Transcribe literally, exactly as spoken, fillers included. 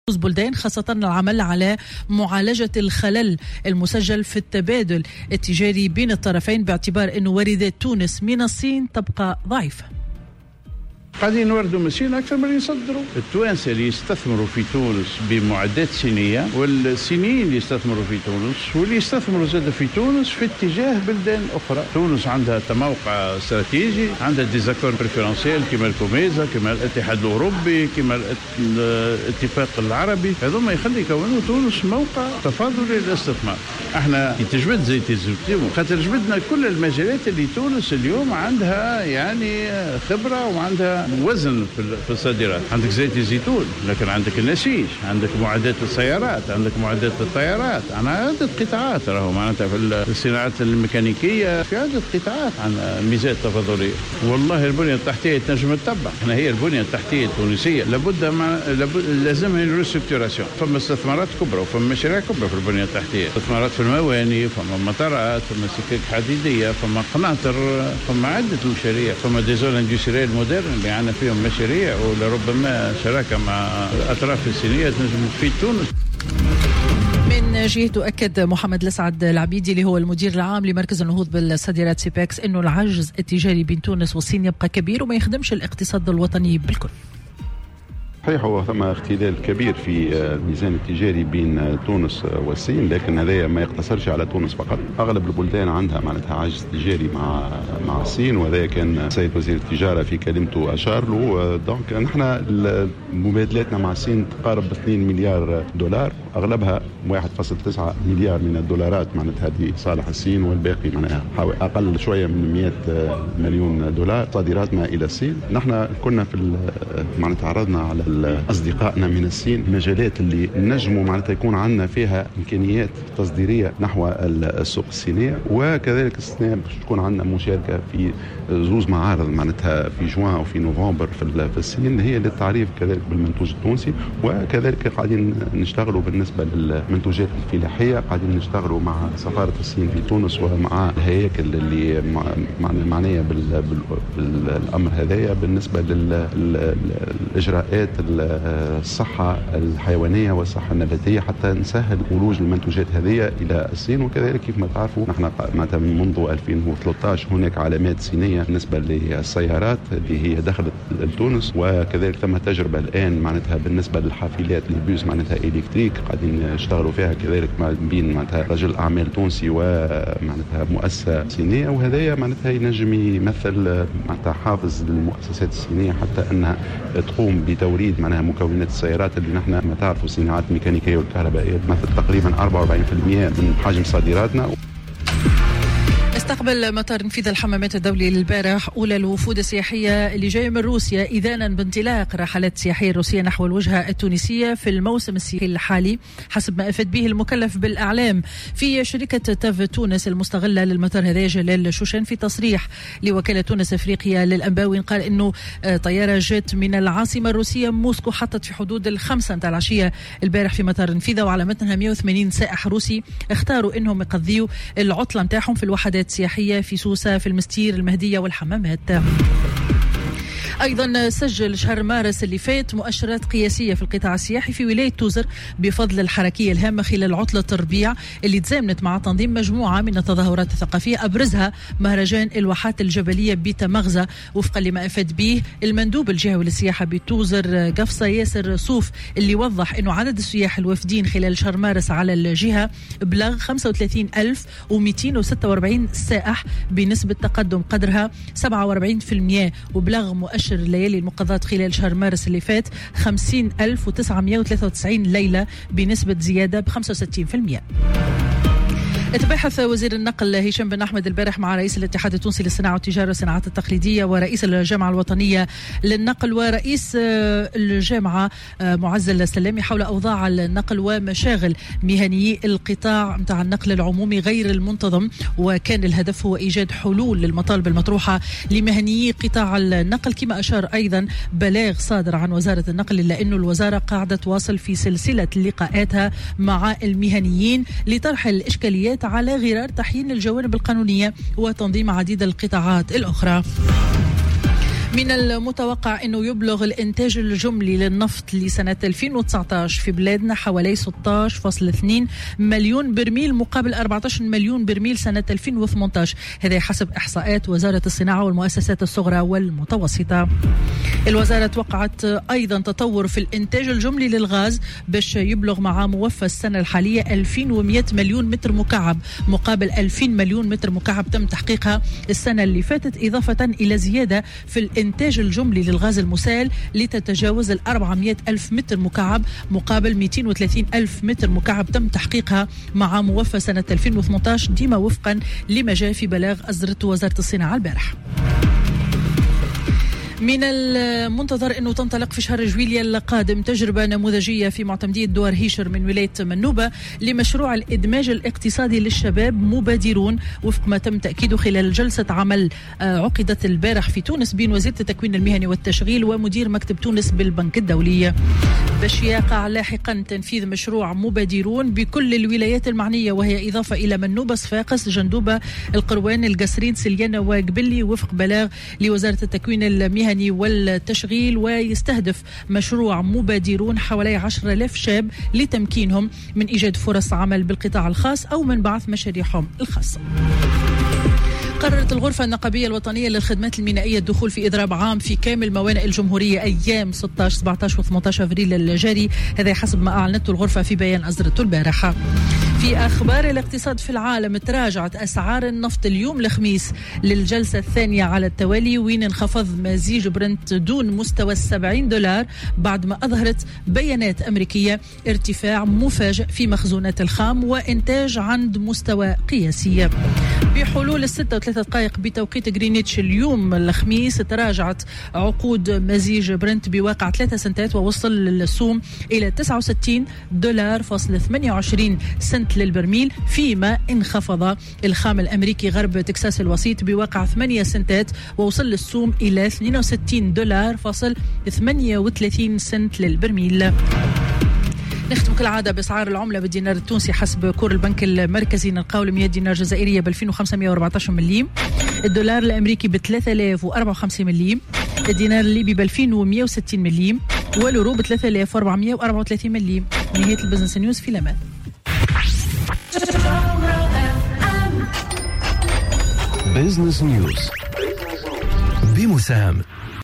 بلدان، خاصة العمل على معالجة الخلل المسجل في التبادل التجاري بين الطرفين، باعتبار أن واردات تونس من الصين تبقى ضعيفة. قاعدين نوردوا من الصين أكثر من يصدروا. التوانسة اللي يستثمروا في تونس بمعدات صينية، والصينيين اللي يستثمروا في تونس، واللي يستثمروا زاد في تونس في اتجاه بلدان أخرى. تونس عندها موقع استراتيجي، عندها ديزاكور بريفيرنسيال كما الكوميزا، كما الاتحاد الأوروبي، كما الاتفاق العربي. هذوما يخلي يكونوا تونس موقع تفاضلي للاستثمار. احنا تجبد زيت الزيتون خاطر جبدنا كل المجالات اللي تونس اليوم عندها يعني خبرة وعندها وزن في الصادرات. عندك زيت الزيتون، لكن عندك النسيج، عندك معدات السيارات، عندك معدات الطيارات، عندنا عدة قطاعات راهو معناتها في الصناعات الميكانيكية، في عدة قطاعات عن ميزات تفاضلية. والله البنية التحتية تنجم تتبع. احنا هي البنية التحتية التونسية لابد مع لابد لازمها الريستركتوراسيون. فما استثمارات كبرى وفما مشاريع كبرى في البنية التحتية، استثمارات في المواني، فما مطارات، فما سكك حديدية، فما قناطر، فما عدة مشاريع، فما ديزول اندستريال مودرن اللي عندنا فيهم مشاريع، ولربما شراكة مع الأطراف الصينية تنجم تفيد تونس. من جهته أكد محمد الأسعد العبيدي اللي هو المدير العام لمركز النهوض بالصادرات سيباكس إنه العجز التجاري بين تونس والصين يبقى كبير وما يخدمش الاقتصاد الوطني بالكل. صحيح، هو ثم اختلال كبير في الميزان التجاري بين تونس والصين، لكن هذا ما يقتصرش على تونس فقط. اغلب البلدان عندها معناتها عجز تجاري مع مع الصين، وهذا كان السيد وزير التجاره في كلمته اشار له. دونك نحن مبادلاتنا مع الصين تقارب اثنين مليار دولار، اغلبها واحد فاصلة تسعة مليار من الدولارات معناتها لصالح الصين، والباقي معناها اقل شويه من مئة مليون دولار صادراتنا الى الصين. نحن كنا في معناتها عرضنا على أصدقائنا من الصين مجالات اللي نجموا معناتها يكون عندنا فيها إمكانيات تصديرية نحو السوق الصينية، وكذلك السنة باش تكون عندنا مشاركة في زوز معارض معناتها في جوان وفي نوفمبر في الصين، هي للتعريف كذلك بالمنتوج التونسي. وكذلك قاعدين نشتغلوا بالنسبة للمنتوجات الفلاحية، قاعدين نشتغلوا مع سفارة الصين في تونس ومع الهياكل اللي معنية بالأمر هذايا بالنسبة للإجراءات الصحة الحيوانية والصحة النباتية، حتى نسهل ولوج المنتوجات هذه إلى الصين. وكذلك كيف ما تعرفوا نحن منذ ألفين وثلاثة عشر هناك علامات صينية بالنسبة للسيارات اللي هي دخلت لتونس، وكذلك ثم تجربة الآن معناتها بالنسبة للحافلات البيوس معناتها إلكتريك قاعدين يشتغلوا فيها كذلك ما بين معناتها رجل أعمال تونسي ومعناتها مؤسسة صينية، وهذا معناتها ينجم يمثل معناتها حافز للمؤسسات الصينية حتى أنها تقوم بتوريد معناها مكونات السيارات اللي نحن ما تعرفوا الصناعات الميكانيكية والكهربائية تمثل تقريبا أربعة وأربعين بالمئة من حجم صادراتنا. استقبل مطار نفيذ الحمامات الدولي البارح أولى الوفود السياحية اللي جاية من روسيا إذانا بانطلاق الرحلات السياحية الروسية نحو الوجهة التونسية في الموسم السياحي الحالي، حسب ما أفاد به المكلف بالأعلام في شركة تاف تونس المستغلة للمطار هذا جلال شوشان. في تصريح لوكالة تونس أفريقيا للأنباوي قال إنه طيارة جت من العاصمة الروسية موسكو حطت في حدود الخمسة متاع العشية البارح في مطار نفيذة، وعلى متنها مئة وثمانين سائح روسي اختاروا إنهم يقضيوا العطلة متاعهم في الوحدات سياحية في سوسة، في المستير، المهدية والحمامات. أيضا سجل شهر مارس اللي فات مؤشرات قياسية في القطاع السياحي في ولاية توزر بفضل الحركية الهامة خلال عطلة الربيع اللي تزامنت مع تنظيم مجموعة من التظاهرات الثقافية أبرزها مهرجان الواحات الجبلية بتمغزة، وفقا لما أفاد به المندوب الجهوي للسياحة بتوزر قفصة ياسر صوف اللي وضح أنه عدد السياح الوافدين خلال شهر مارس على الجهة بلغ خمسة وثلاثين ألف ومئتين وستة وأربعين سائح بنسبة تقدم قدرها سبعة وأربعين بالمئة، وبلغ مؤشر الليالي المقضات خلال شهر مارس اللي فات خمسين ألف وتسعمئة وثلاثة وتسعين ليلة بنسبة زيادة ب خمسة وستين بالمئة. تباحث وزير النقل هشام بن أحمد البارح مع رئيس الاتحاد التونسي للصناعة والتجارة والصناعات التقليدية ورئيس الجامعة الوطنية للنقل ورئيس الجامعة معز السلامي حول أوضاع النقل ومشاغل مهنيي القطاع متاع النقل العمومي غير المنتظم، وكان الهدف هو إيجاد حلول للمطالب المطروحة لمهنيي قطاع النقل، كما أشار أيضا بلاغ صادر عن وزارة النقل إلا أنه الوزارة قاعدة تواصل في سلسلة لقاءاتها مع المهنيين لطرح الإشكاليات على غرار تحيين الجوانب القانونية وتنظيم عديد القطاعات الأخرى. من المتوقع أنه يبلغ الإنتاج الجملي للنفط لسنة ألفين وتسعة عشر في بلادنا حوالي ستة عشر فاصلة اثنين مليون برميل مقابل أربعة عشر مليون برميل سنة ألفين وثمانية عشر، هذا حسب إحصاءات وزارة الصناعة والمؤسسات الصغرى والمتوسطة. الوزارة توقعت أيضا تطور في الإنتاج الجملي للغاز باش يبلغ مع موفى السنة الحالية ألفين ومئة مليون متر مكعب مقابل ألفين مليون متر مكعب تم تحقيقها السنة اللي فاتت، إضافة إلى زيادة في الإنتاج الجملي للغاز المسال لتتجاوز الأربعمئة ألف متر مكعب مقابل مئتين وثلاثين ألف متر مكعب تم تحقيقها مع موفى سنة ألفين وثمانية عشر، ديما وفقا لما جاء في بلاغ أصدرته وزارة الصناعة البارح. من المنتظر أنه تنطلق في شهر جويليا القادم تجربة نموذجية في معتمدية دوار هيشر من ولاية منوبة لمشروع الإدماج الاقتصادي للشباب مبادرون، وفق ما تم تأكيده خلال جلسة عمل عقدت البارح في تونس بين وزيرة التكوين المهني والتشغيل ومدير مكتب تونس بالبنك الدولي، باش يقع لاحقا تنفيذ مشروع مبادرون بكل الولايات المعنية، وهي إضافة إلى منوبة، صفاقس، جندوبة، القروان، القصرين، سليانة وقبلي، وفق بلاغ لوزارة التكوين المهني والتشغيل. ويستهدف مشروع مبادرون حوالي عشرة آلاف شاب لتمكينهم من إيجاد فرص عمل بالقطاع الخاص أو من بعث مشاريعهم الخاصة. قررت الغرفة النقابية الوطنية للخدمات المينائية الدخول في إضراب عام في كامل موانئ الجمهورية أيام ستة عشر سبعة عشر وثمانية عشر أفريل الجاري، هذا حسب ما أعلنته الغرفة في بيان أصدرته البارحة. في أخبار الاقتصاد في العالم، تراجعت أسعار النفط اليوم الخميس للجلسة الثانية على التوالي، وين انخفض مزيج برنت دون مستوى السبعين دولار بعد ما أظهرت بيانات أمريكية ارتفاع مفاجئ في مخزونات الخام وإنتاج عند مستوى قياسي. بحلول الستة وثلاثة دقائق بتوقيت غرينتش اليوم الخميس تراجعت عقود مزيج برنت بواقع ثلاثة سنتات ووصل للسوم إلى تسعة وستين دولار فاصلة ثمانية وعشرين سنت للبرميل، فيما انخفض الخام الأمريكي غرب تكساس الوسيط بواقع ثمانية سنتات ووصل للسوم إلى اثنين وستين دولار فاصل ثمانية وثلاثين سنت للبرميل. نختم كالعادة بأسعار العملة بالدينار التونسي حسب كور البنك المركزي نلقاو مئة دينار جزائرية ب ألفين وخمسمئة وأربعة عشر مليم، الدولار الأمريكي ب ثلاثة آلاف وأربعة وخمسين مليم، الدينار الليبي ب ألفين ومئة وستين مليم، واليورو ب ثلاثة آلاف وأربعمئة وأربعة وثلاثين مليم. نهاية البزنس نيوز، في الأمان. بزنس نيوز بمساهمة